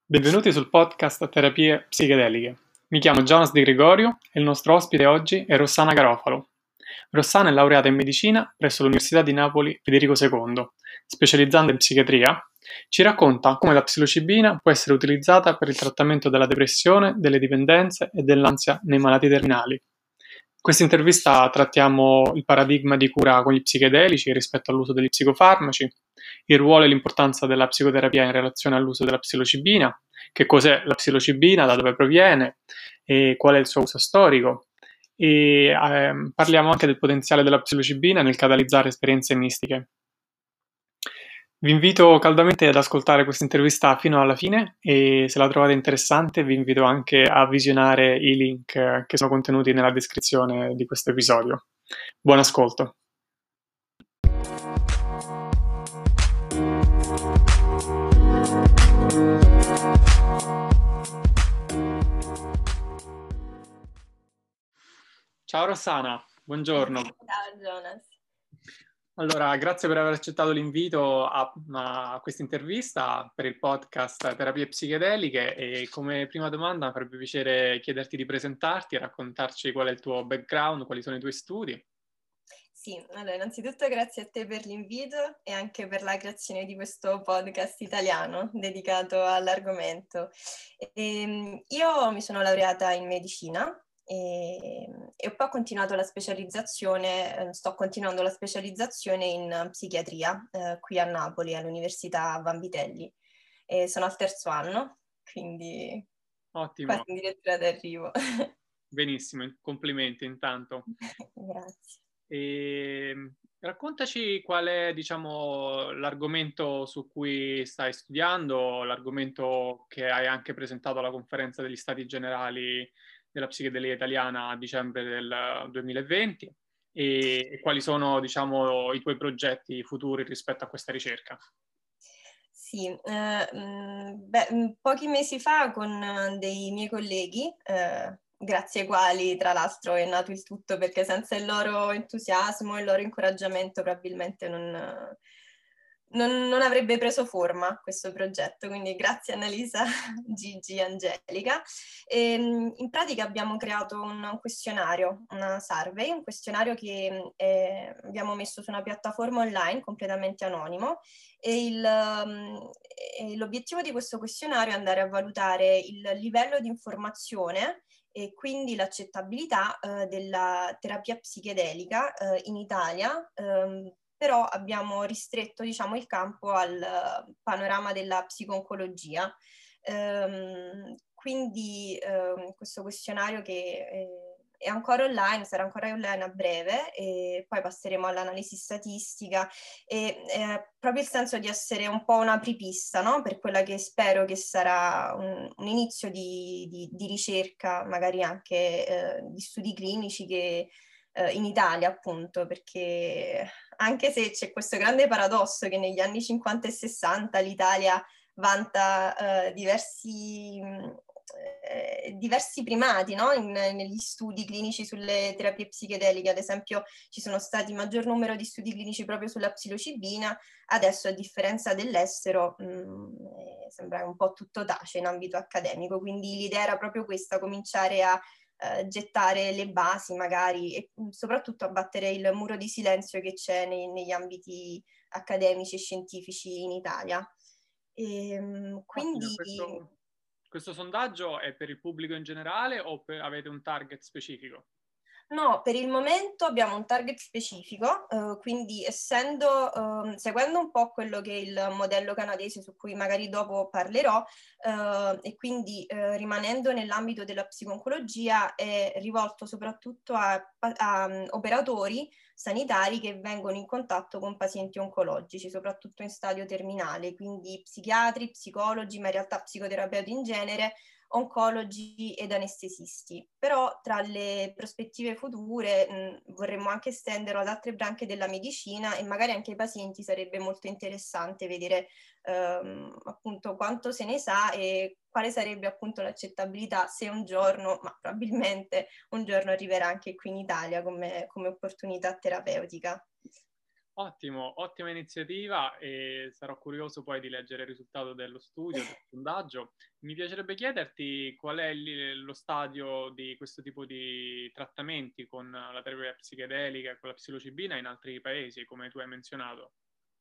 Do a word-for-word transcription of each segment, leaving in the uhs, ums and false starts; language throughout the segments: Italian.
Benvenuti sul podcast Terapie Psichedeliche. Mi chiamo Jonas Di Gregorio e il nostro ospite oggi è Rossana Garofalo. Rossana è laureata in medicina presso l'Università di Napoli Federico secondo, specializzando in psichiatria. Ci racconta come la psilocibina può essere utilizzata per il trattamento della depressione, delle dipendenze e dell'ansia nei malati terminali. In questa intervista trattiamo il paradigma di cura con gli psichedelici rispetto all'uso degli psicofarmaci, il ruolo e l'importanza della psicoterapia in relazione all'uso della psilocibina, che cos'è la psilocibina, da dove proviene e qual è il suo uso storico. E ehm, parliamo anche del potenziale della psilocibina nel catalizzare esperienze mistiche. Vi invito caldamente ad ascoltare questa intervista fino alla fine e se la trovate interessante vi invito anche a visionare i link che sono contenuti nella descrizione di questo episodio. Buon ascolto! Ciao Rossana, buongiorno. Ciao Jonas. Allora, grazie per aver accettato l'invito a, a questa intervista per il podcast Terapie Psichedeliche e come prima domanda mi farebbe piacere chiederti di presentarti e raccontarci qual è il tuo background, quali sono i tuoi studi. Sì, allora innanzitutto grazie a te per l'invito e anche per la creazione di questo podcast italiano dedicato all'argomento. E, io mi sono laureata in medicina e, e poi ho continuato la specializzazione, sto continuando la specializzazione in psichiatria eh, qui a Napoli, all'Università Vanvitelli. E sono al terzo anno, quindi Ottimo. quasi addirittura d'arrivo. Benissimo, complimenti intanto. Grazie. E raccontaci qual è, diciamo, l'argomento su cui stai studiando, l'argomento che hai anche presentato alla conferenza degli Stati Generali della Psichedelia Italiana a dicembre del duemilaventi e, e quali sono, diciamo, i tuoi progetti futuri rispetto a questa ricerca. Sì, eh, beh, pochi mesi fa con dei miei colleghi, eh, grazie ai quali tra l'altro è nato il tutto, perché senza il loro entusiasmo e il loro incoraggiamento probabilmente non, non, non avrebbe preso forma questo progetto, quindi grazie Annalisa, Gigi e Angelica. E, in pratica abbiamo creato un questionario, una survey, un questionario che eh, abbiamo messo su una piattaforma online completamente anonimo e il, um, e l'obiettivo di questo questionario è andare a valutare il livello di informazione e quindi l'accettabilità eh, della terapia psichedelica eh, in Italia, ehm, però abbiamo ristretto, diciamo, il campo al panorama della psico-oncologia. Ehm, quindi ehm, questo questionario che eh, è ancora online, sarà ancora online a breve e poi passeremo all'analisi statistica e eh, proprio il senso di essere un po' una apripista, no? Per quella che spero che sarà un, un inizio di, di, di ricerca, magari anche eh, di studi clinici che eh, in Italia appunto, perché anche se c'è questo grande paradosso che negli anni cinquanta e sessanta l'Italia vanta eh, diversi, eh, diversi primati, no? In, negli studi clinici sulle terapie psichedeliche. Ad esempio ci sono stati maggior numero di studi clinici proprio sulla psilocibina, adesso a differenza dell'estero mh, sembra un po' tutto tace in ambito accademico, quindi l'idea era proprio questa, cominciare a Uh, gettare le basi magari e soprattutto abbattere il muro di silenzio che c'è nei, negli ambiti accademici e scientifici in Italia. E, um, quindi... Questo, questo sondaggio è per il pubblico in generale o per, avete un target specifico? No, per il momento abbiamo un target specifico, eh, quindi essendo, eh, seguendo un po' quello che è il modello canadese su cui magari dopo parlerò, eh, e quindi eh, rimanendo nell'ambito della psico-oncologia è rivolto soprattutto a, a, a operatori sanitari che vengono in contatto con pazienti oncologici, soprattutto in stadio terminale, quindi psichiatri, psicologi, ma in realtà psicoterapeuti in genere, oncologi ed anestesisti. Però tra le prospettive future mh, vorremmo anche estenderlo ad altre branche della medicina e magari anche ai pazienti sarebbe molto interessante vedere ehm, appunto quanto se ne sa e quale sarebbe appunto l'accettabilità se un giorno, ma probabilmente un giorno arriverà anche qui in Italia come, come opportunità terapeutica. Ottimo, ottima iniziativa e sarò curioso poi di leggere il risultato dello studio, del sondaggio. Mi piacerebbe chiederti qual è il- lo stadio di questo tipo di trattamenti con la terapia psichedelica e con la psilocibina in altri paesi, come tu hai menzionato.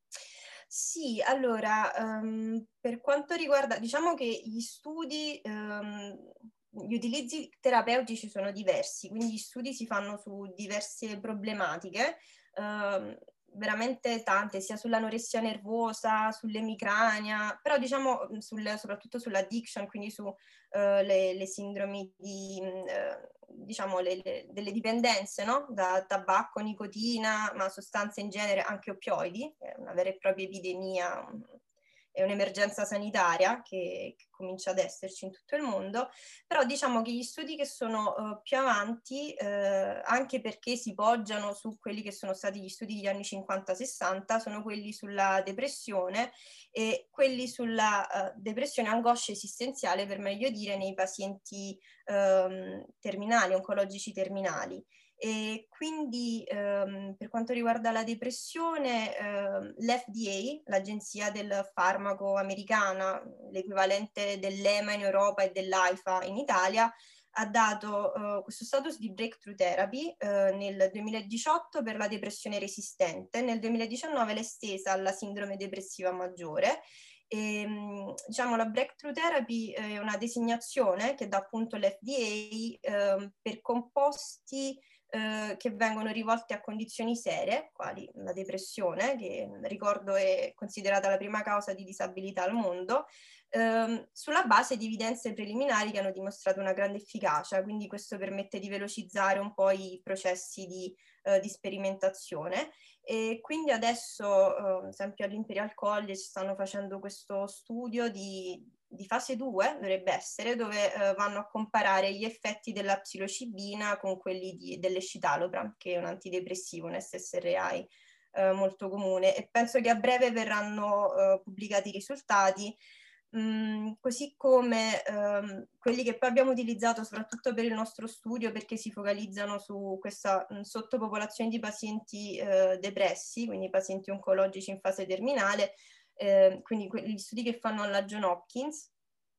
Sì, allora, ehm, per quanto riguarda, diciamo che gli studi, ehm, gli utilizzi terapeutici sono diversi, quindi gli studi si fanno su diverse problematiche, ehm, veramente tante, sia sull'anoressia nervosa, sull'emicrania, però diciamo sul- soprattutto sull'addiction, quindi su eh, le, le sindromi di, mh, eh, diciamo, le- le- delle dipendenze, no? Da tabacco, nicotina, ma sostanze in genere, anche oppioidi, è una vera e propria epidemia, mh, è un'emergenza sanitaria che, che comincia ad esserci in tutto il mondo, però diciamo che gli studi che sono uh, più avanti, eh, anche perché si poggiano su quelli che sono stati gli studi degli anni cinquanta sessanta, sono quelli sulla depressione e quelli sulla uh, depressione angoscia esistenziale, per meglio dire, nei pazienti um, terminali, oncologici terminali. E quindi ehm, per quanto riguarda la depressione, ehm, l'F D A, l'Agenzia del Farmaco americana, l'equivalente dell'E M A in Europa e dell'AIFA in Italia, ha dato eh, questo status di breakthrough therapy eh, nel duemiladiciotto per la depressione resistente, nel duemiladiciannove l'è estesa alla sindrome depressiva maggiore. E, diciamo, la breakthrough therapy è una designazione che dà appunto l'F D A eh, per composti eh, che vengono rivolti a condizioni serie, quali la depressione, che ricordo è considerata la prima causa di disabilità al mondo, ehm, sulla base di evidenze preliminari che hanno dimostrato una grande efficacia, quindi questo permette di velocizzare un po' i processi di, eh, di sperimentazione. E quindi adesso, eh, esempio all'Imperial College, stanno facendo questo studio di, di fase due, dovrebbe essere, dove eh, vanno a comparare gli effetti della psilocibina con quelli di, dell'escitalopram, che è un antidepressivo, un S S R I eh, molto comune. E penso che a breve verranno eh, pubblicati i risultati. Mm, così come ehm, quelli che poi abbiamo utilizzato soprattutto per il nostro studio, perché si focalizzano su questa mh, sottopopolazione di pazienti eh, depressi, quindi pazienti oncologici in fase terminale, eh, quindi gli studi che fanno alla John Hopkins,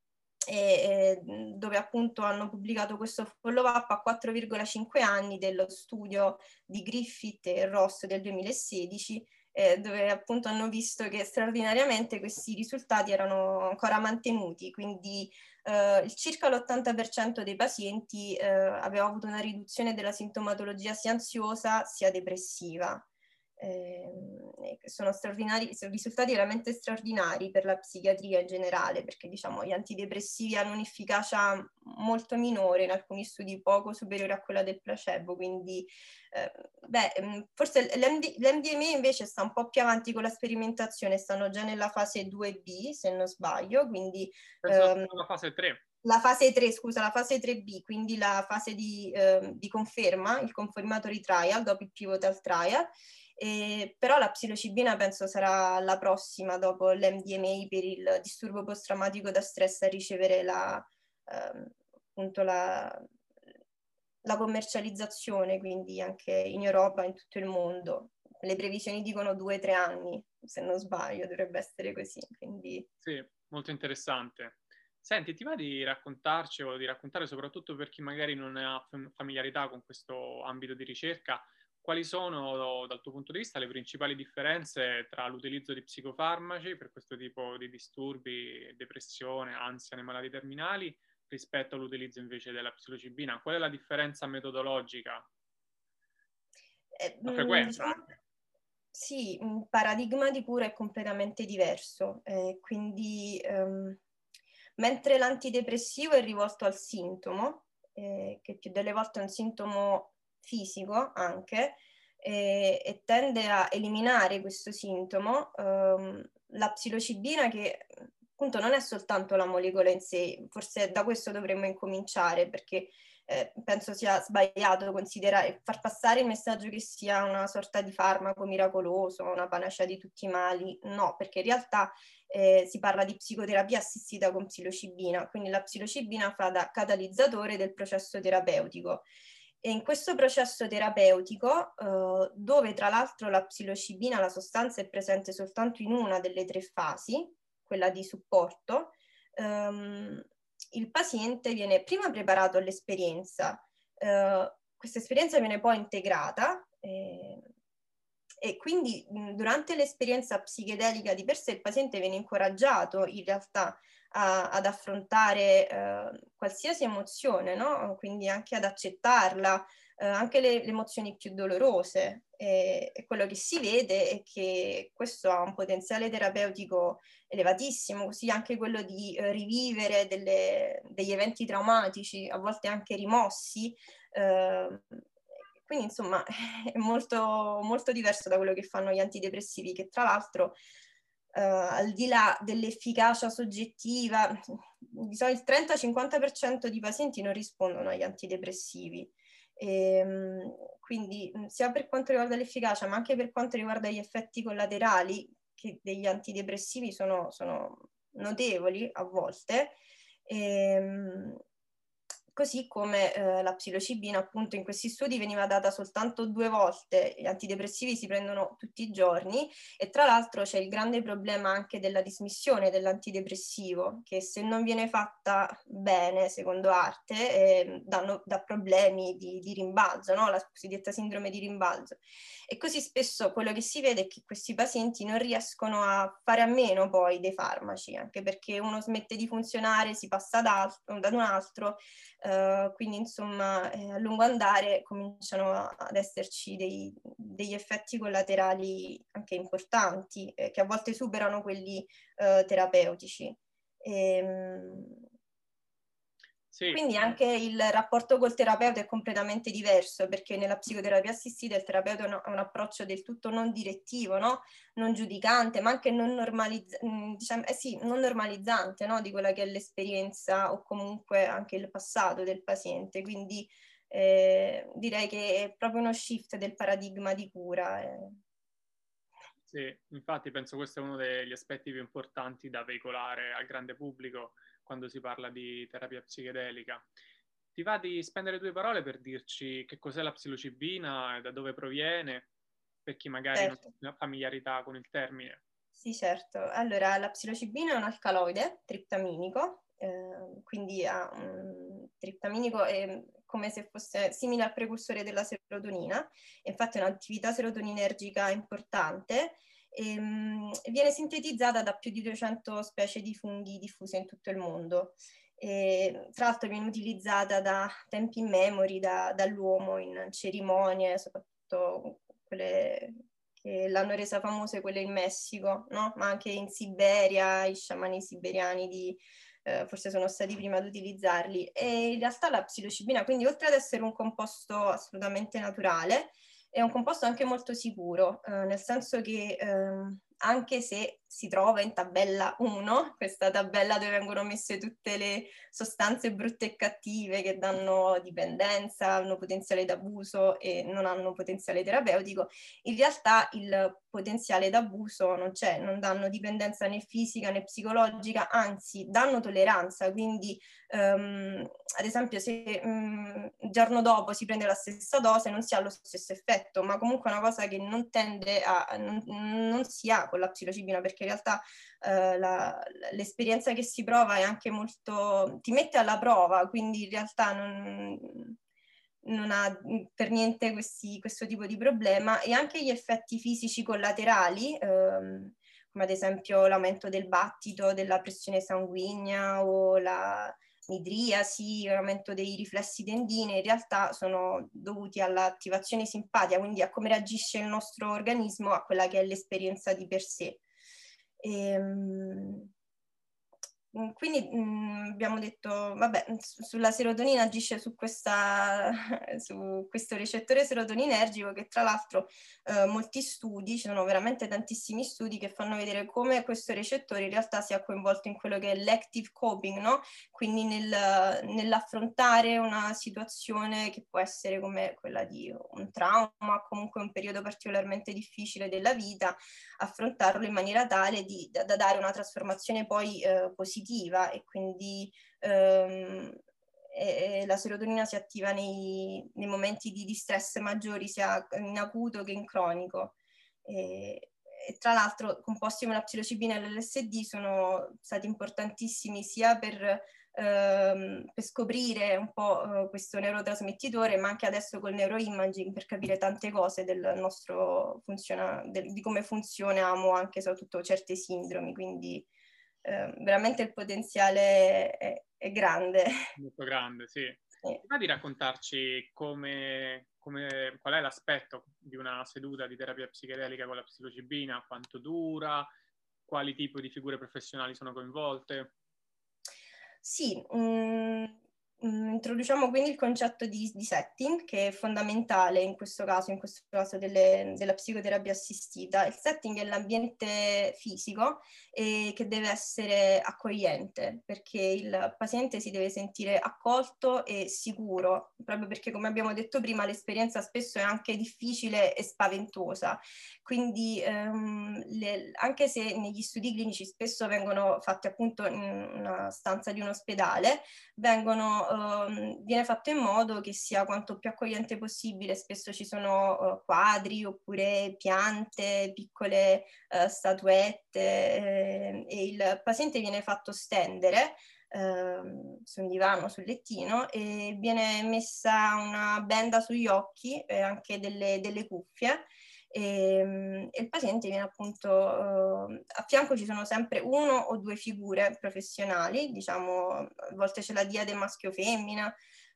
e, e, dove appunto hanno pubblicato questo follow-up a quattro virgola cinque anni dello studio di Griffith e Ross del duemilasedici, eh, dove appunto hanno visto che straordinariamente questi risultati erano ancora mantenuti, quindi eh, circa l'ottanta per cento dei pazienti eh, aveva avuto una riduzione della sintomatologia sia ansiosa sia depressiva. Eh, sono straordinari, sono risultati veramente straordinari per la psichiatria in generale, perché diciamo gli antidepressivi hanno un'efficacia molto minore, in alcuni studi poco superiore a quella del placebo, quindi eh, beh, forse l'M D, l'M D M A invece sta un po' più avanti con la sperimentazione, stanno già nella fase due B se non sbaglio, quindi Penso ehm, sia la fase tre. la fase tre, scusa, la fase tre B, quindi la fase di, eh, di conferma, il confirmatory trial dopo il pivotal trial. Eh, però la psilocibina penso sarà la prossima dopo l'M D M A per il disturbo post-traumatico da stress a ricevere la, ehm, appunto la, la commercializzazione, quindi anche in Europa e in tutto il mondo. Le previsioni dicono due o tre anni, se non sbaglio, dovrebbe essere così. Quindi... Sì, molto interessante. Senti, ti va di raccontarci o di raccontare soprattutto per chi magari non ha fam- familiarità con questo ambito di ricerca, quali sono dal tuo punto di vista le principali differenze tra l'utilizzo di psicofarmaci per questo tipo di disturbi, depressione, ansia nei malati terminali, rispetto all'utilizzo invece della psilocibina? Qual è la differenza metodologica? Eh, La mh, frequenza diciamo, anche. sì, il paradigma di cura è completamente diverso, eh, quindi ehm, mentre l'antidepressivo è rivolto al sintomo, eh, che più delle volte è un sintomo fisico anche, eh, e tende a eliminare questo sintomo, ehm, la psilocibina che appunto non è soltanto la molecola in sé, forse da questo dovremmo incominciare perché eh, penso sia sbagliato considerare, far passare il messaggio che sia una sorta di farmaco miracoloso, una panacea di tutti i mali, no, perché in realtà eh, si parla di psicoterapia assistita con psilocibina, quindi la psilocibina fa da catalizzatore del processo terapeutico. E in questo processo terapeutico, eh, dove tra l'altro la psilocibina, la sostanza, è presente soltanto in una delle tre fasi, quella di supporto, ehm, il paziente viene prima preparato all'esperienza, eh, questa esperienza viene poi integrata eh, e quindi mh, durante l'esperienza psichedelica di per sé il paziente viene incoraggiato in realtà a, ad affrontare eh, qualsiasi emozione, no? Quindi anche ad accettarla, eh, anche le, le emozioni più dolorose. E, e quello che si vede è che questo ha un potenziale terapeutico elevatissimo, così anche quello di eh, rivivere delle, degli eventi traumatici, a volte anche rimossi. Eh, quindi insomma è molto, molto diverso da quello che fanno gli antidepressivi, che tra l'altro eh, al di là dell'efficacia soggettiva, di solito il trenta-cinquanta per cento di pazienti non rispondono agli antidepressivi. E, quindi sia per quanto riguarda l'efficacia, ma anche per quanto riguarda gli effetti collaterali che degli antidepressivi sono, sono notevoli a volte. E, così come eh, la psilocibina, appunto, in questi studi veniva data soltanto due volte, gli antidepressivi si prendono tutti i giorni e tra l'altro c'è il grande problema anche della dismissione dell'antidepressivo, che se non viene fatta bene, secondo Arte, eh, danno, dà problemi di, di rimbalzo, no? La cosiddetta sindrome di rimbalzo. E così spesso quello che si vede è che questi pazienti non riescono a fare a meno poi dei farmaci, anche perché uno smette di funzionare, si passa ad, altro, ad un altro, Uh, quindi insomma eh, a lungo andare cominciano ad esserci dei, degli effetti collaterali anche importanti eh, che a volte superano quelli uh, terapeutici. E, sì. Quindi anche il rapporto col terapeuta è completamente diverso, perché nella psicoterapia assistita il terapeuta ha un approccio del tutto non direttivo, no? Non giudicante, ma anche non, normalizz- diciamo, eh sì, non normalizzante, no? Di quella che è l'esperienza o comunque anche il passato del paziente. Quindi eh, direi che è proprio uno shift del paradigma di cura. Eh. Sì, infatti penso questo è uno degli aspetti più importanti da veicolare al grande pubblico quando si parla di terapia psichedelica. Ti va di spendere due parole per dirci che cos'è la psilocibina e da dove proviene, per chi magari Certo. non ha familiarità con il termine? Sì, certo. Allora, la psilocibina è un alcaloide triptaminico, eh, quindi ha un triptaminico è come se fosse simile al precursore della serotonina, infatti è un'attività serotoninergica importante e mh, viene sintetizzata da più di duecento specie di funghi diffuse in tutto il mondo. E, tra l'altro viene utilizzata da tempi immemori da, dall'uomo in cerimonie, soprattutto quelle che l'hanno resa famosa, quelle in Messico, no? Ma anche in Siberia, i sciamani siberiani di, eh, forse sono stati prima ad utilizzarli. E in realtà la psilocibina, quindi oltre ad essere un composto assolutamente naturale, è un composto anche molto sicuro, eh, nel senso che eh, anche se si trova in tabella uno, questa tabella dove vengono messe tutte le sostanze brutte e cattive che danno dipendenza, hanno potenziale d'abuso e non hanno potenziale terapeutico, in realtà il potenziale d'abuso non c'è, non danno dipendenza né fisica né psicologica, anzi danno tolleranza, quindi um, ad esempio se um, il giorno dopo si prende la stessa dose non si ha lo stesso effetto, ma comunque è una cosa che non tende a, non, non si ha con la psilocibina, perché in realtà uh, la, l'esperienza che si prova è anche molto, ti mette alla prova, quindi in realtà non non ha per niente questi, questo tipo di problema, e anche gli effetti fisici collaterali, ehm, come ad esempio l'aumento del battito, della pressione sanguigna o la midriasi, l'aumento dei riflessi tendine, in realtà sono dovuti all'attivazione simpatica, quindi a come reagisce il nostro organismo a quella che è l'esperienza di per sé. Ehm, Quindi mh, abbiamo detto, vabbè, sulla serotonina agisce su, questa, su questo recettore serotoninergico che tra l'altro eh, molti studi, ci sono veramente tantissimi studi che fanno vedere come questo recettore in realtà sia coinvolto in quello che è l'active coping, no? Quindi nel, nell'affrontare una situazione che può essere come quella di un trauma, comunque un periodo particolarmente difficile della vita, affrontarlo in maniera tale di, da, da dare una trasformazione poi eh, positiva e quindi ehm, e, e la serotonina si attiva nei, nei momenti di, di stress maggiori, sia in acuto che in cronico. E, e tra l'altro composti come la psilocibina e l'L S D sono stati importantissimi sia per, ehm, per scoprire un po' eh, questo neurotrasmettitore, ma anche adesso col neuroimaging per capire tante cose del nostro funziona, del, di come funzioniamo, anche soprattutto certe sindromi, quindi eh, veramente il potenziale è, è grande. Molto grande, sì. Sì. Prima di raccontarci come, come, qual è l'aspetto di una seduta di terapia psichedelica con la psilocibina, quanto dura, quali tipi di figure professionali sono coinvolte? Sì, mh, mh, introduciamo quindi il concetto di, di setting, che è fondamentale in questo caso, in questo caso delle, della psicoterapia assistita. Il setting è l'ambiente fisico e che deve essere accogliente, perché il paziente si deve sentire accolto e sicuro, proprio perché, come abbiamo detto prima, l'esperienza spesso è anche difficile e spaventosa. Quindi ehm, le, anche se negli studi clinici spesso vengono fatti appunto in una stanza di un ospedale, vengono, ehm, viene fatto in modo che sia quanto più accogliente possibile. Spesso ci sono eh, quadri oppure piante, piccole eh, statuette eh, e il paziente viene fatto stendere Uh, su un divano, sul lettino, e viene messa una benda sugli occhi e anche delle, delle cuffie. E, e il paziente viene appunto uh, a fianco ci sono sempre uno o due figure professionali, diciamo a volte c'è la diade maschio-femmina,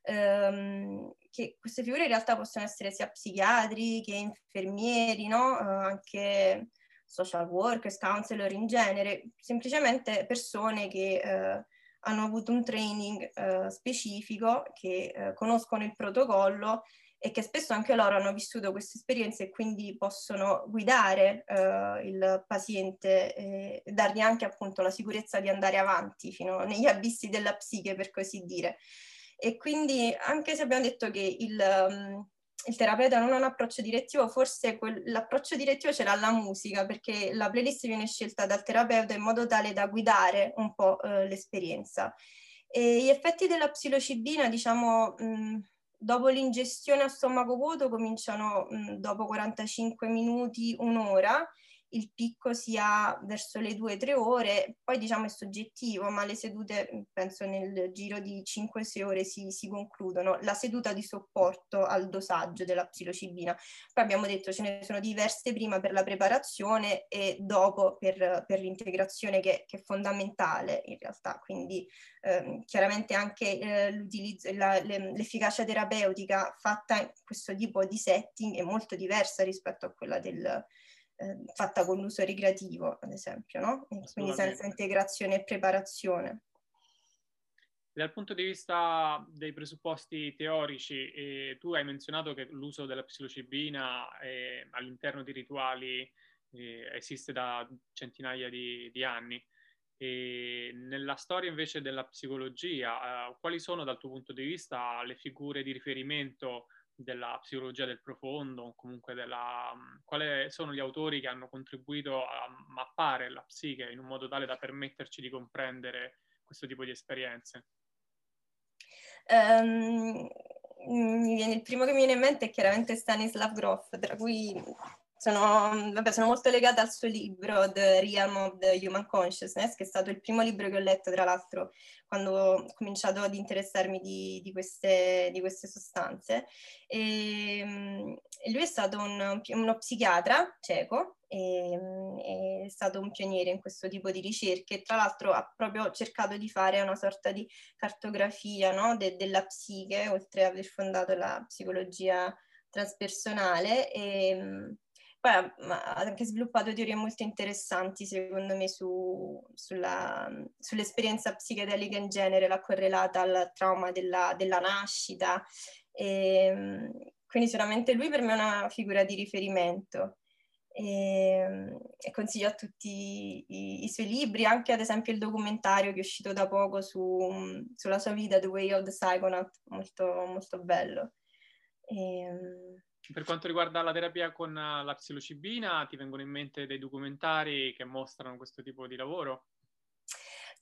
um, che queste figure in realtà possono essere sia psichiatri che infermieri, no? Uh, anche social workers, counselor in genere, semplicemente persone che uh, hanno avuto un training uh, specifico, che uh, conoscono il protocollo e che spesso anche loro hanno vissuto queste esperienze e quindi possono guidare uh, il paziente e dargli anche appunto la sicurezza di andare avanti fino negli abissi della psiche, per così dire. E quindi, anche se abbiamo detto che il, um, il terapeuta non ha un approccio direttivo, forse quel, l'approccio direttivo ce l'ha la musica, perché la playlist viene scelta dal terapeuta in modo tale da guidare un po' uh, l'esperienza. E gli effetti della psilocibina, diciamo, mh, dopo l'ingestione a stomaco vuoto cominciano mh, dopo quarantacinque minuti, un'ora, il picco si ha verso le due tre ore, poi diciamo è soggettivo, ma le sedute penso nel giro di cinque sei ore si, si concludono. La seduta di supporto al dosaggio della psilocibina. Poi abbiamo detto ce ne sono diverse prima per la preparazione e dopo per, per l'integrazione che, che è fondamentale in realtà, quindi ehm, chiaramente anche eh, l'utilizzo, la, le, l'efficacia terapeutica fatta in questo tipo di setting è molto diversa rispetto a quella del Eh, fatta con l'uso ricreativo, ad esempio, no? E quindi senza integrazione e preparazione. Dal punto di vista dei presupposti teorici, eh, tu hai menzionato che l'uso della psilocibina eh, all'interno di rituali eh, esiste da centinaia di, di anni. E nella storia invece della psicologia, eh, quali sono dal tuo punto di vista le figure di riferimento della psicologia del profondo, comunque della, quali sono gli autori che hanno contribuito a mappare la psiche in un modo tale da permetterci di comprendere questo tipo di esperienze? Um, mi viene, il primo che mi viene in mente è chiaramente Stanislav Grof, tra cui sono, vabbè, sono molto legata al suo libro The Realm of the Human Consciousness, che è stato il primo libro che ho letto, tra l'altro, quando ho cominciato ad interessarmi di, di, queste, di queste sostanze. E, e lui è stato un, uno psichiatra ceco, e, è stato un pioniere in questo tipo di ricerche. Tra l'altro ha proprio cercato di fare una sorta di cartografia, no, de, della psiche, oltre ad aver fondato la psicologia transpersonale. E, poi ha, ha anche sviluppato teorie molto interessanti, secondo me, su, sulla, sull'esperienza psichedelica in genere, la correlata al trauma della, della nascita. E, quindi sicuramente lui per me è una figura di riferimento. E, e consiglio a tutti i, i suoi libri, anche ad esempio il documentario che è uscito da poco su, sulla sua vita, The Way of the Psychonaut, molto, molto bello. E, per quanto riguarda la terapia con la psilocibina, ti vengono in mente dei documentari che mostrano questo tipo di lavoro?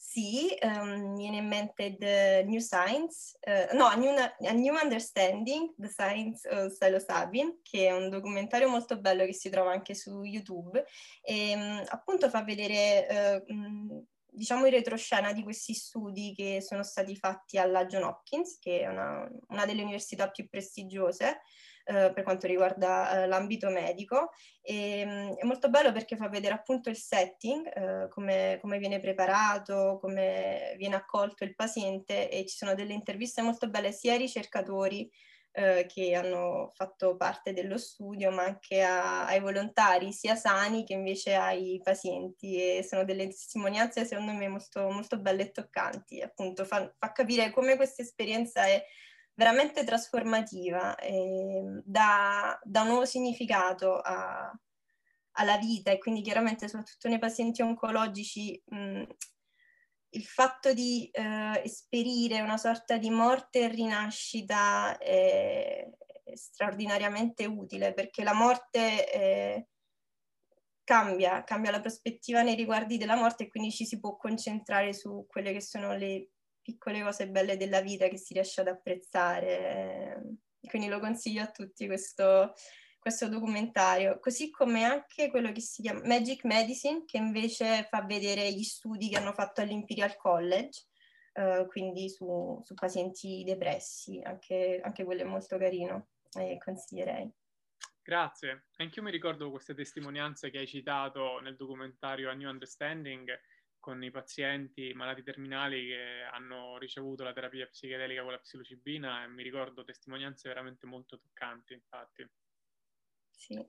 Sì, um, mi viene in mente The New Science, uh, no, a New, a New Understanding, The Science of Psilocybin, che è un documentario molto bello che si trova anche su YouTube e um, appunto fa vedere, uh, um, diciamo, in retroscena di questi studi che sono stati fatti alla Johns Hopkins, che è una, una delle università più prestigiose uh, per quanto riguarda uh, l'ambito medico. E, um, è molto bello perché fa vedere appunto il setting, uh, come, come viene preparato, come viene accolto il paziente, e ci sono delle interviste molto belle sia ai ricercatori eh, che hanno fatto parte dello studio, ma anche a, ai volontari, sia sani che invece ai pazienti, e sono delle testimonianze secondo me molto, molto belle e toccanti. Appunto fa, fa capire come questa esperienza è veramente trasformativa, eh, dà, dà un nuovo significato a, alla vita, e quindi chiaramente soprattutto nei pazienti oncologici mh, il fatto di eh, esperire una sorta di morte e rinascita è, è straordinariamente utile, perché la morte eh, cambia, cambia la prospettiva nei riguardi della morte, e quindi ci si può concentrare su quelle che sono le piccole cose belle della vita che si riesce ad apprezzare. Quindi lo consiglio a tutti questo, questo documentario, così come anche quello che si chiama Magic Medicine, che invece fa vedere gli studi che hanno fatto all'Imperial College, eh, quindi su, su pazienti depressi, anche, anche quello è molto carino e consiglierei. Grazie. Anch'io mi ricordo queste testimonianze che hai citato nel documentario A New Understanding con i pazienti malati terminali che hanno ricevuto la terapia psichedelica con la psilocibina, e mi ricordo testimonianze veramente molto toccanti, infatti. Sì.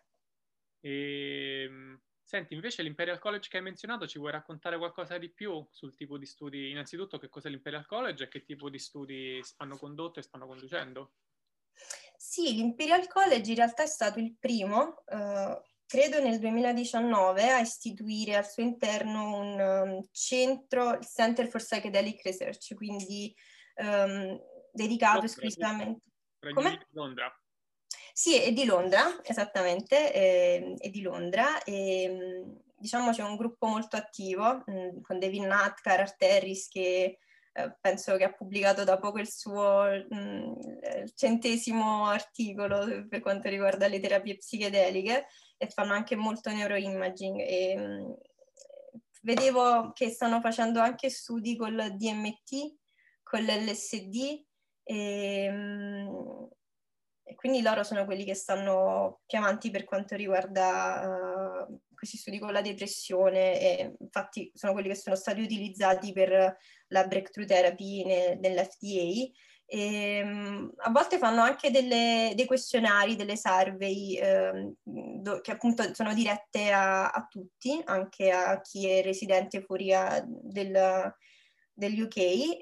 E, senti, invece l'Imperial College che hai menzionato, ci vuoi raccontare qualcosa di più sul tipo di studi? Innanzitutto, che cos'è l'Imperial College e che tipo di studi hanno condotto e stanno conducendo? Sì, l'Imperial College in realtà è stato il primo, eh, credo nel duemiladiciannove, a istituire al suo interno un um, centro, il Center for Psychedelic Research, quindi um, dedicato Londra, giusto? esclusivamente... Regno Unito, Come? Londra. Sì, è di Londra, esattamente, è, è di Londra, e diciamo c'è un gruppo molto attivo mh, con David Nutt, Cara Harris, che eh, penso che ha pubblicato da poco il suo mh, centesimo articolo per quanto riguarda le terapie psichedeliche, e fanno anche molto neuroimaging. E, mh, vedevo che stanno facendo anche studi col D M T, con l'L S D, e, mh, e quindi loro sono quelli che stanno più avanti per quanto riguarda uh, questi studi con la depressione, e infatti sono quelli che sono stati utilizzati per la breakthrough therapy ne, nell'F D A. E, um, a volte fanno anche delle, dei questionari, delle survey um, do, che appunto sono dirette a, a tutti, anche a chi è residente fuori a, del, degli U K,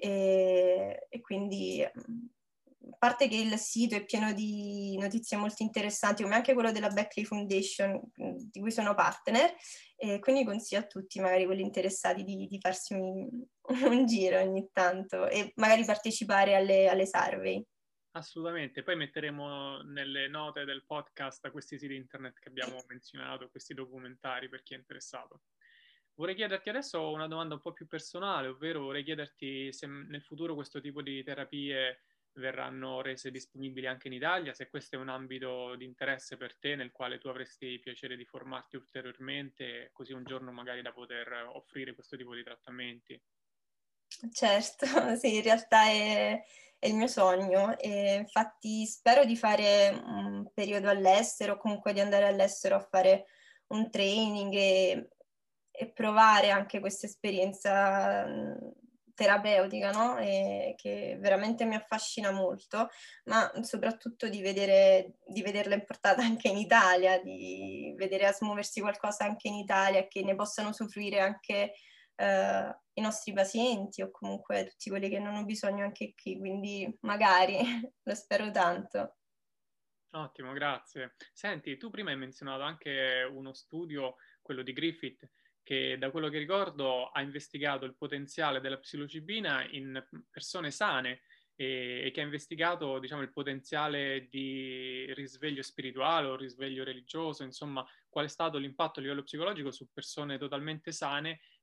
e, e quindi a parte che il sito è pieno di notizie molto interessanti, come anche quello della Beckley Foundation, di cui sono partner, e quindi consiglio a tutti, magari quelli interessati, di, di farsi un, un giro ogni tanto e magari partecipare alle, alle survey. Assolutamente, poi metteremo nelle note del podcast questi siti internet che abbiamo menzionato, questi documentari per chi è interessato. Vorrei chiederti adesso una domanda un po' più personale, ovvero vorrei chiederti se nel futuro questo tipo di terapie verranno rese disponibili anche in Italia, se questo è un ambito di interesse per te nel quale tu avresti piacere di formarti ulteriormente, così un giorno magari da poter offrire questo tipo di trattamenti. Certo, sì, in realtà è, è il mio sogno, e infatti spero di fare un periodo all'estero, comunque di andare all'estero a fare un training e, e provare anche questa esperienza mh, terapeutica, no? E che veramente mi affascina molto, ma soprattutto di vedere, di vederla importata anche in Italia, di vedere a smuoversi qualcosa anche in Italia, che ne possano usufruire anche eh, i nostri pazienti, o comunque tutti quelli che non hanno bisogno anche qui, quindi magari, lo spero tanto. Ottimo, grazie. Senti, tu prima hai menzionato anche uno studio, quello di Griffith, che da quello che ricordo ha investigato il potenziale della psilocibina in persone sane e, e che ha investigato, diciamo, il potenziale di risveglio spirituale o risveglio religioso, insomma, qual è stato l'impatto a livello psicologico su persone totalmente sane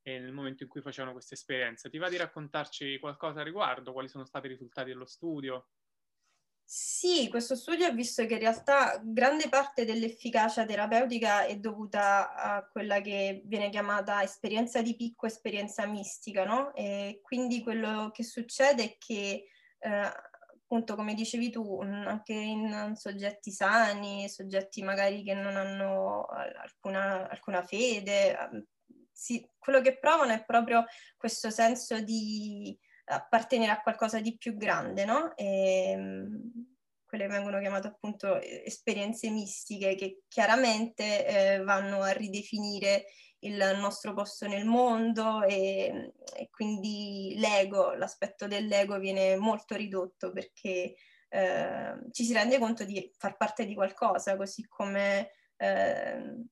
e nel momento in cui facevano queste esperienze. Ti va di raccontarci qualcosa a riguardo? Quali sono stati i risultati dello studio? Sì, questo studio ha visto che in realtà grande parte dell'efficacia terapeutica è dovuta a quella che viene chiamata esperienza di picco, esperienza mistica, no? E quindi quello che succede è che, eh, appunto, come dicevi tu, anche in soggetti sani, soggetti magari che non hanno alcuna, alcuna fede, sì, quello che provano è proprio questo senso di appartenere a qualcosa di più grande, no? E, quelle vengono chiamate appunto esperienze mistiche che chiaramente eh, vanno a ridefinire il nostro posto nel mondo e, e quindi l'ego, l'aspetto dell'ego viene molto ridotto perché eh, ci si rende conto di far parte di qualcosa, così come eh,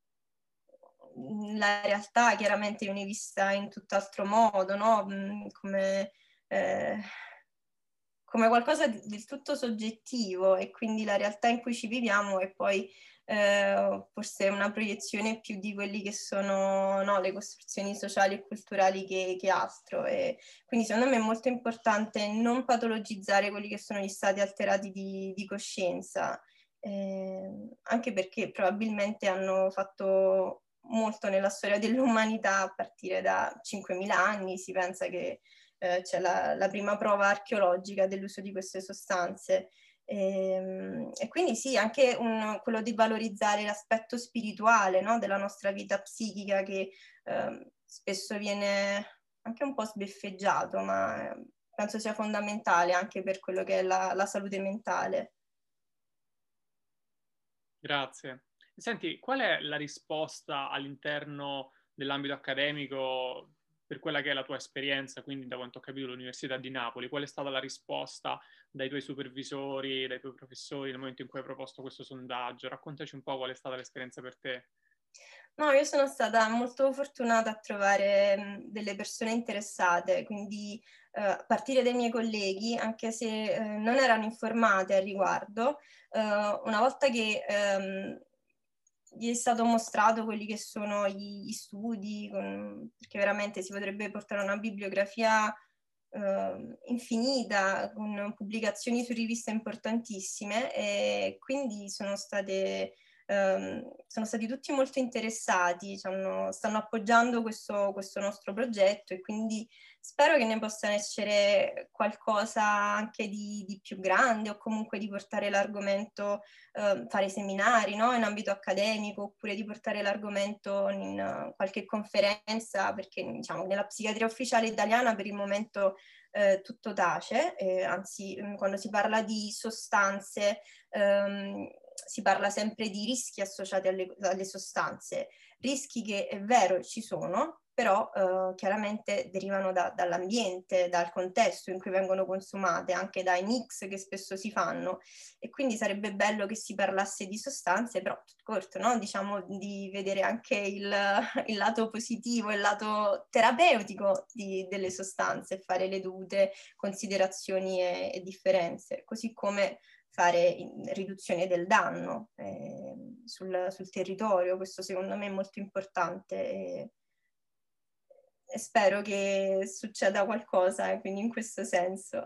la realtà chiaramente viene vista in tutt'altro modo, no? Come, eh, come qualcosa di, del tutto soggettivo e quindi la realtà in cui ci viviamo è poi eh, forse una proiezione più di quelli che sono no, le costruzioni sociali e culturali che, che altro. E quindi secondo me è molto importante non patologizzare quelli che sono gli stati alterati di, di coscienza, eh, anche perché probabilmente hanno fatto molto nella storia dell'umanità a partire da cinquemila anni. Si pensa che eh, c'è la, la prima prova archeologica dell'uso di queste sostanze. E, e quindi sì, anche un, quello di valorizzare l'aspetto spirituale, no, della nostra vita psichica che eh, spesso viene anche un po' sbeffeggiato, ma penso sia fondamentale anche per quello che è la, la salute mentale. Grazie. Senti, qual è la risposta all'interno dell'ambito accademico per quella che è la tua esperienza, quindi da quanto ho capito l'Università di Napoli? Qual è stata la risposta dai tuoi supervisori, dai tuoi professori nel momento in cui hai proposto questo sondaggio? Raccontaci un po' qual è stata l'esperienza per te. No, io sono stata molto fortunata a trovare mh, delle persone interessate, quindi eh, a partire dai miei colleghi, anche se eh, non erano informate al riguardo, eh, una volta che ehm, gli è stato mostrato quelli che sono gli, gli studi, con, perché veramente si potrebbe portare una bibliografia eh, infinita, con pubblicazioni su riviste importantissime, e quindi sono state Um, sono stati tutti molto interessati, hanno, stanno appoggiando questo, questo nostro progetto e quindi spero che ne possa essere qualcosa anche di, di più grande o comunque di portare l'argomento, uh, fare seminari, no? In ambito accademico oppure di portare l'argomento in uh, qualche conferenza perché diciamo nella psichiatria ufficiale italiana per il momento eh, tutto tace, eh, anzi quando si parla di sostanze um, si parla sempre di rischi associati alle, alle sostanze, rischi che è vero ci sono, però eh, chiaramente derivano da, dall'ambiente, dal contesto in cui vengono consumate, anche dai mix che spesso si fanno e quindi sarebbe bello che si parlasse di sostanze, però corto, no? Diciamo di vedere anche il, il lato positivo, il lato terapeutico di, delle sostanze, fare le dovute considerazioni e, e differenze, così come fare riduzione del danno eh, sul, sul, territorio, questo secondo me è molto importante e, e spero che succeda qualcosa, eh, quindi in questo senso.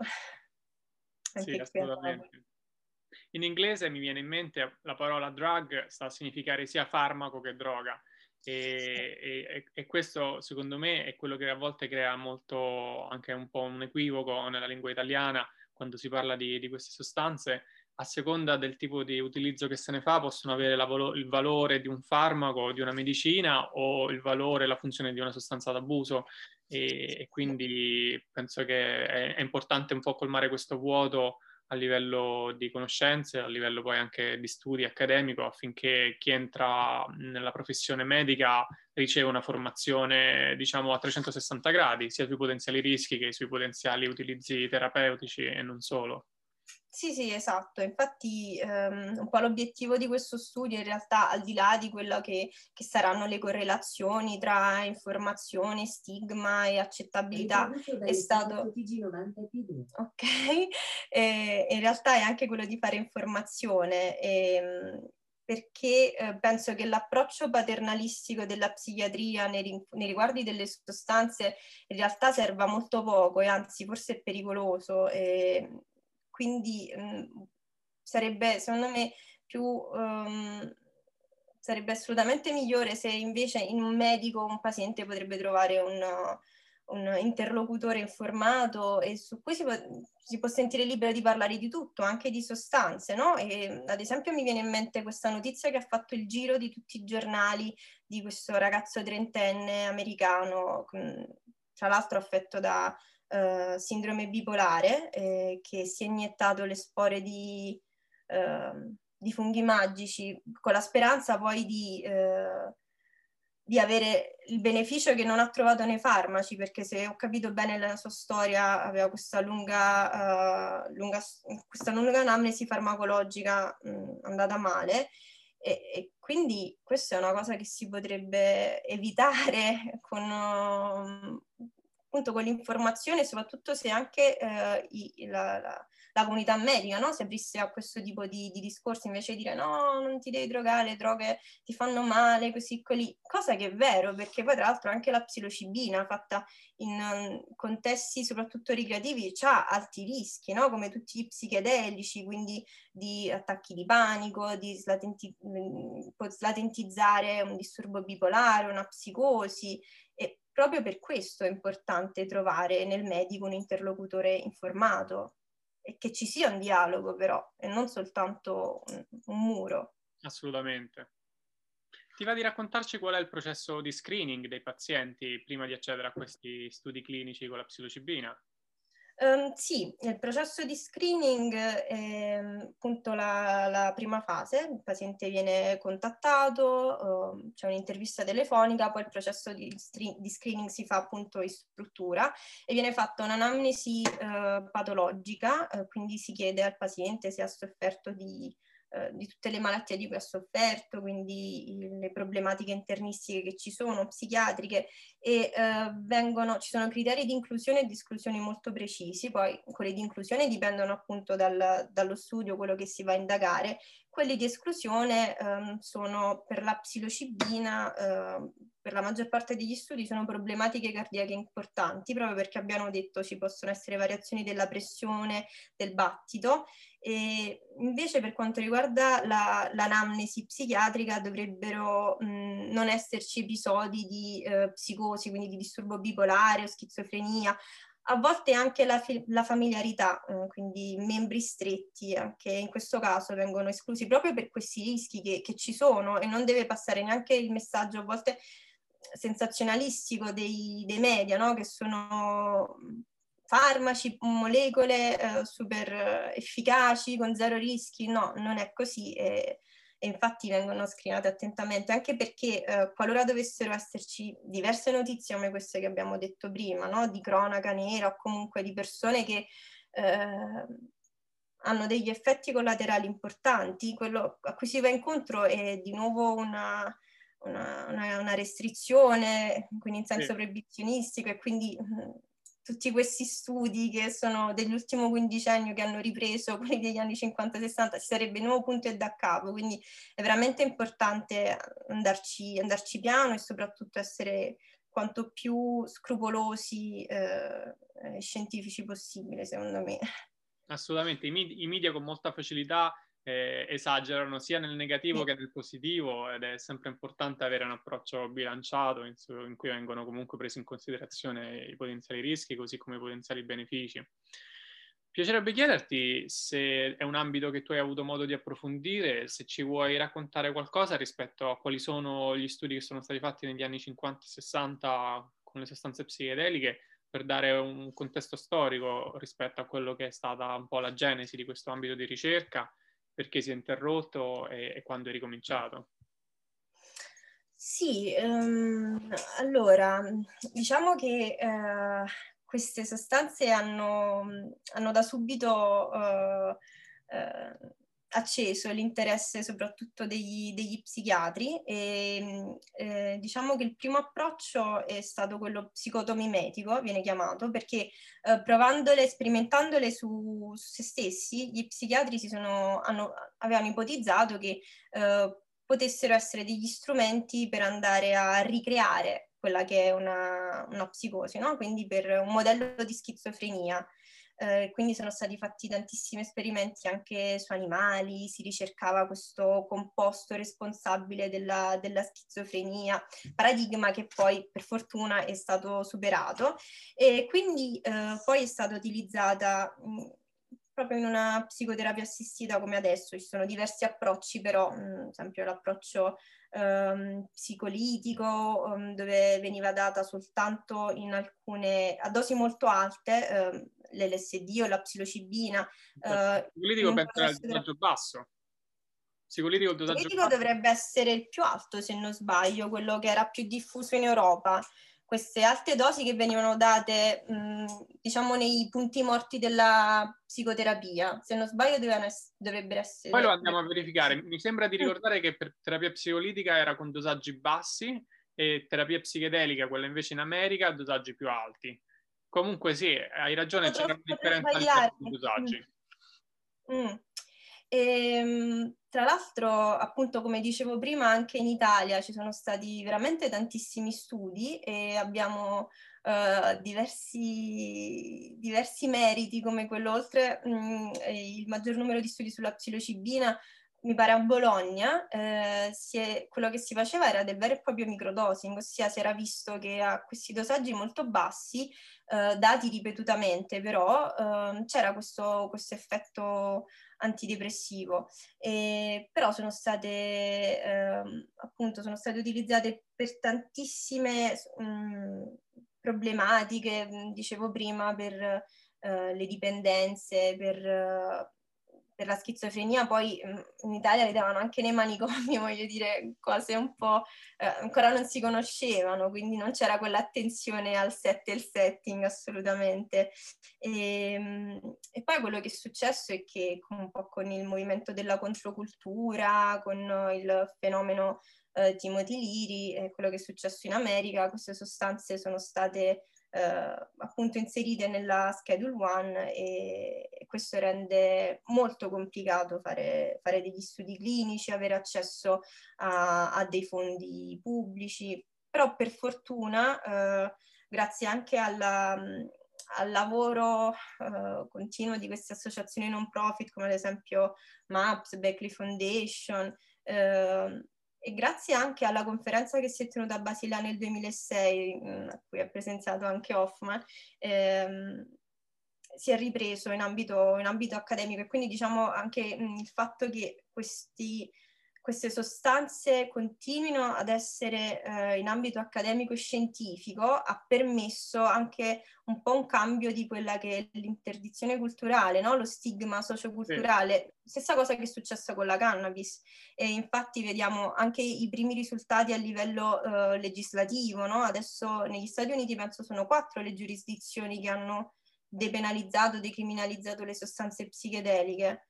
Sì, Anche qui a Napoli. assolutamente. In inglese mi viene in mente la parola drug sta a significare sia farmaco che droga e, e, e questo secondo me è quello che a volte crea molto anche un po' un equivoco nella lingua italiana quando si parla di, di queste sostanze. A seconda del tipo di utilizzo che se ne fa possono avere la, il valore di un farmaco, di una medicina o il valore, la funzione di una sostanza d'abuso e, e quindi penso che è, è importante un po' colmare questo vuoto a livello di conoscenze, a livello poi anche di studi accademico, affinché chi entra nella professione medica riceva una formazione, diciamo, a trecentosessanta gradi, sia sui potenziali rischi che sui potenziali utilizzi terapeutici e non solo. Sì, sì, esatto. Infatti ehm, un po' l'obiettivo di questo studio in realtà, al di là di quello che, che saranno le correlazioni tra informazione, stigma e accettabilità, è stato... Ok, e in realtà è anche quello di fare informazione, e, perché eh, penso che l'approccio paternalistico della psichiatria nei, nei riguardi delle sostanze in realtà serva molto poco e anzi forse è pericoloso. E quindi mh, sarebbe secondo me più... Um, sarebbe assolutamente migliore se invece in un medico un paziente potrebbe trovare un, un interlocutore informato e su cui si può, si può sentire libero di parlare di tutto, anche di sostanze, no? E, ad esempio mi viene in mente questa notizia che ha fatto il giro di tutti i giornali di questo ragazzo trentenne americano, tra l'altro affetto da uh, sindrome bipolare, eh, che si è iniettato le spore di... Uh, di funghi magici, con la speranza poi di, eh, di avere il beneficio che non ha trovato nei farmaci, perché se ho capito bene la sua storia aveva questa lunga, uh, lunga, questa lunga anamnesi farmacologica mh, andata male, e, e quindi questa è una cosa che si potrebbe evitare con... Uh, appunto con l'informazione, soprattutto se anche eh, i, la, la, la comunità medica, no? Si aprisse a questo tipo di, di discorsi invece di dire no, non ti devi drogare, le droghe ti fanno male, così così, cosa che è vero, perché poi tra l'altro anche la psilocibina fatta in um, contesti soprattutto ricreativi ha alti rischi, no? Come tutti i psichedelici, quindi di attacchi di panico, di slatenti, può slatentizzare un disturbo bipolare, una psicosi, e proprio per questo è importante trovare nel medico un interlocutore informato e che ci sia un dialogo però, e non soltanto un, un muro. Assolutamente. Ti va di raccontarci qual è il processo di screening dei pazienti prima di accedere a questi studi clinici con la psilocibina? Um, sì, il processo di screening è appunto la, la prima fase, il paziente viene contattato, uh, c'è un'intervista telefonica, poi il processo di, di screening si fa appunto in struttura e viene fatta un'anamnesi uh, patologica, uh, quindi si chiede al paziente se ha sofferto di di tutte le malattie di cui ha sofferto, quindi le problematiche internistiche che ci sono, psichiatriche, e eh, vengono, ci sono criteri di inclusione e di esclusione molto precisi, poi quelli di inclusione dipendono appunto dal, dallo studio, quello che si va a indagare, quelli di esclusione ehm, sono per la psilocibina, eh, per la maggior parte degli studi sono problematiche cardiache importanti, proprio perché abbiamo detto ci possono essere variazioni della pressione, del battito, e invece per quanto riguarda la, l'anamnesi psichiatrica dovrebbero mh, non esserci episodi di eh, psicosi, quindi di disturbo bipolare o schizofrenia, a volte anche la, la familiarità, eh, quindi membri stretti, anche in questo caso vengono esclusi proprio per questi rischi che, che ci sono, e non deve passare neanche il messaggio a volte sensazionalistico dei, dei media, no? Che sono farmaci, molecole eh, super efficaci con zero rischi. No, non è così, e, e infatti vengono screenate attentamente, anche perché eh, qualora dovessero esserci diverse notizie come queste che abbiamo detto prima, no? Di cronaca nera o comunque di persone che eh, hanno degli effetti collaterali importanti, quello a cui si va incontro è di nuovo una, una, una, una restrizione, quindi in senso Sì. proibizionistico, e quindi mh, tutti questi studi che sono dell'ultimo quindicennio che hanno ripreso quelli degli anni cinquanta sessanta, si sarebbe di nuovo punto e da capo, quindi è veramente importante andarci, andarci piano e soprattutto essere quanto più scrupolosi e eh, scientifici possibile, secondo me. Assolutamente, i, med- i media con molta facilità eh, esagerano sia nel negativo Sì. che nel positivo, ed è sempre importante avere un approccio bilanciato in, su- in cui vengono comunque presi in considerazione i potenziali rischi così come i potenziali benefici. Piacerebbe chiederti se è un ambito che tu hai avuto modo di approfondire, se ci vuoi raccontare qualcosa rispetto a quali sono gli studi che sono stati fatti negli anni cinquanta e sessanta con le sostanze psichedeliche, per dare un contesto storico rispetto a quello che è stata un po' la genesi di questo ambito di ricerca, perché si è interrotto e, e quando è ricominciato. Sì, ehm, allora, diciamo che eh, queste sostanze hanno, hanno da subito eh, eh, acceso l'interesse soprattutto degli, degli psichiatri e eh, diciamo che il primo approccio è stato quello psicotomimetico, viene chiamato, perché eh, provandole, sperimentandole su, su se stessi, gli psichiatri si sono, hanno, avevano ipotizzato che eh, potessero essere degli strumenti per andare a ricreare quella che è una, una psicosi, no? Quindi per un modello di schizofrenia. Eh, quindi sono stati fatti tantissimi esperimenti anche su animali, si ricercava questo composto responsabile della, della schizofrenia, paradigma che poi per fortuna è stato superato e quindi eh, poi è stata utilizzata mh, proprio in una psicoterapia assistita come adesso. Ci sono diversi approcci, però mh, ad esempio l'approccio ehm, psicolitico um, dove veniva data soltanto in alcune, a dosi molto alte, ehm, l'L S D o la psilocibina. Il Eh, in psicolitico un penso era il processo dosaggio basso. Psicolitico il dosaggio politico basso. dovrebbe essere il più alto, se non sbaglio, quello che era più diffuso in Europa. Queste alte dosi che venivano date, mh, diciamo, nei punti morti della psicoterapia. Se non sbaglio, ess- dovrebbero Poi lo essere... andiamo a verificare. Mi sembra di ricordare che per terapia psicolitica era con dosaggi bassi e terapia psichedelica, quella invece in America, a dosaggi più alti. Comunque sì, hai ragione, Potrò, c'era una potrò differenza a livello sbagliare. di Mm. dosaggi. Mm. E, tra l'altro, appunto, come dicevo prima, anche in Italia ci sono stati veramente tantissimi studi e abbiamo eh, diversi, diversi meriti come quello, oltre mh, il maggior numero di studi sulla psilocibina, mi pare a Bologna, eh, si è, quello che si faceva era del vero e proprio microdosing, ossia si era visto che a questi dosaggi molto bassi, eh, dati ripetutamente, però eh, c'era questo, questo effetto antidepressivo, e, però sono state ehm, appunto sono state utilizzate per tantissime mh, problematiche, mh, dicevo prima, per eh, le dipendenze, per, eh, per la schizofrenia, poi mh, in Italia le davano anche nei manicomi, voglio dire, cose un po' eh, ancora non si conoscevano, quindi non c'era quell'attenzione al set e il setting assolutamente. E, e poi quello che è successo è che un po' con il movimento della controcultura, con il fenomeno eh, Timothy Leary, eh, quello che è successo in America, queste sostanze sono state eh, appunto inserite nella Schedule One e, e questo rende molto complicato fare, fare degli studi clinici, avere accesso a, a dei fondi pubblici, però per fortuna, eh, grazie anche alla, al lavoro eh, continuo di queste associazioni non profit come ad esempio MAPS, Beckley Foundation, eh, e grazie anche alla conferenza che si è tenuta a Basilea nel duemilasei, mh, a cui ha presenziato anche Hoffman, ehm, si è ripreso in ambito, in ambito accademico e quindi diciamo anche mh, il fatto che questi, queste sostanze continuino ad essere eh, in ambito accademico e scientifico ha permesso anche un po' un cambio di quella che è l'interdizione culturale, no? Lo stigma Sì. socioculturale. Stessa cosa che è successa con la cannabis e infatti vediamo anche i primi risultati a livello eh, legislativo, no? Adesso negli Stati Uniti penso sono quattro le giurisdizioni che hanno depenalizzato, decriminalizzato le sostanze psichedeliche.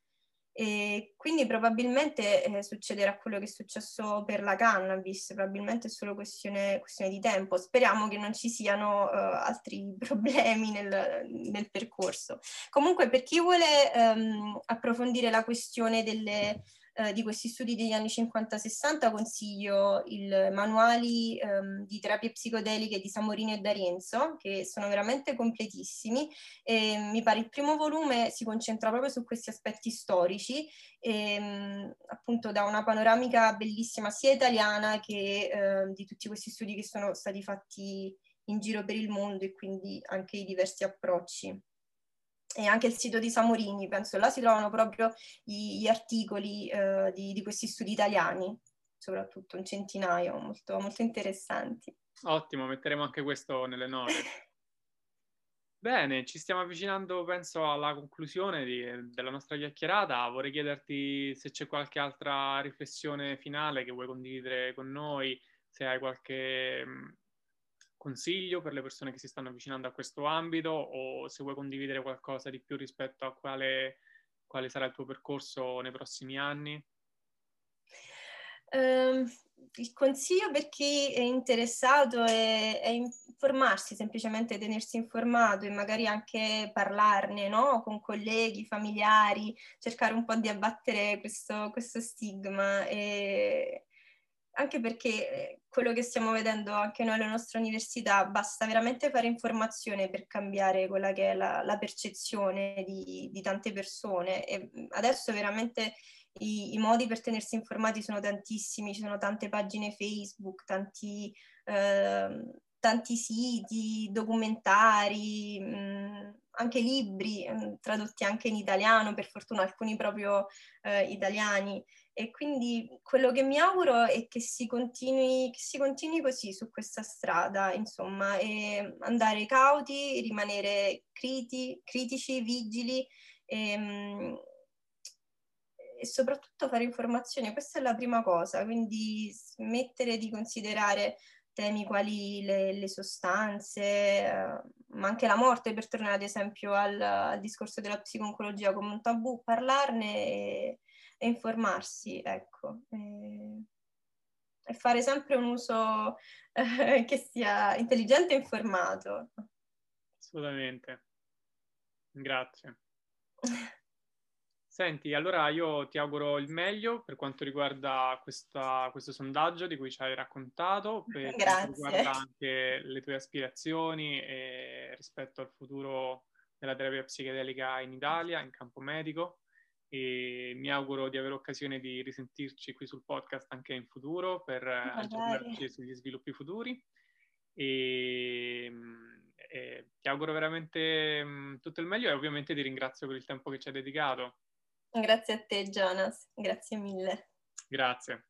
E quindi probabilmente eh, succederà quello che è successo per la cannabis, probabilmente è solo questione, questione di tempo. Speriamo che non ci siano uh, altri problemi nel, nel, percorso. Comunque, per chi vuole um, approfondire la questione delle, uh, di questi studi degli anni cinquanta sessanta, consiglio i manuali um, di terapie psicodeliche di Samorini e D'Arienzo, che sono veramente completissimi. E, mi pare il primo volume si concentra proprio su questi aspetti storici, e, appunto da una panoramica bellissima sia italiana che eh, di tutti questi studi che sono stati fatti in giro per il mondo e quindi anche i diversi approcci. E anche il sito di Samorini, penso, là si trovano proprio gli, gli articoli eh, di, di questi studi italiani, soprattutto un centinaio, molto, molto interessanti. Ottimo, metteremo anche questo nelle note. Bene, ci stiamo avvicinando, penso, alla conclusione di- della nostra chiacchierata. Vorrei chiederti se c'è qualche altra riflessione finale che vuoi condividere con noi, se hai qualche mh, consiglio per le persone che si stanno avvicinando a questo ambito o se vuoi condividere qualcosa di più rispetto a quale quale sarà il tuo percorso nei prossimi anni? Um, il consiglio per chi è interessato è, è informarsi, semplicemente tenersi informato e magari anche parlarne, no? Con colleghi, familiari, cercare un po' di abbattere questo, questo stigma. E anche perché quello che stiamo vedendo anche noi alle nostre università, basta veramente fare informazione per cambiare quella che è la, la percezione di, di tante persone. E adesso veramente I, i modi per tenersi informati sono tantissimi, ci sono tante pagine Facebook, tanti, eh, tanti siti, documentari, mh, anche libri mh, tradotti anche in italiano, per fortuna alcuni proprio eh, italiani. E quindi quello che mi auguro è che si continui, che si continui così su questa strada, insomma, e andare cauti, rimanere criti, critici, vigili. E, mh, e soprattutto fare informazione, questa è la prima cosa, quindi smettere di considerare temi quali le, le sostanze, eh, ma anche la morte, per tornare ad esempio al, al discorso della psico-oncologia come un tabù, parlarne e, e informarsi, ecco, e, e fare sempre un uso eh, che sia intelligente e informato. Assolutamente, grazie. Senti, allora io ti auguro il meglio per quanto riguarda questa, questo sondaggio di cui ci hai raccontato, per quanto riguarda Grazie. anche le tue aspirazioni e rispetto al futuro della terapia psichedelica in Italia, in campo medico. E mi auguro di avere occasione di risentirci qui sul podcast anche in futuro per Magari. aggiornarci sugli sviluppi futuri. E, e ti auguro veramente mh, tutto il meglio e ovviamente ti ringrazio per il tempo che ci hai dedicato. Grazie a te, Jonas, grazie mille. Grazie.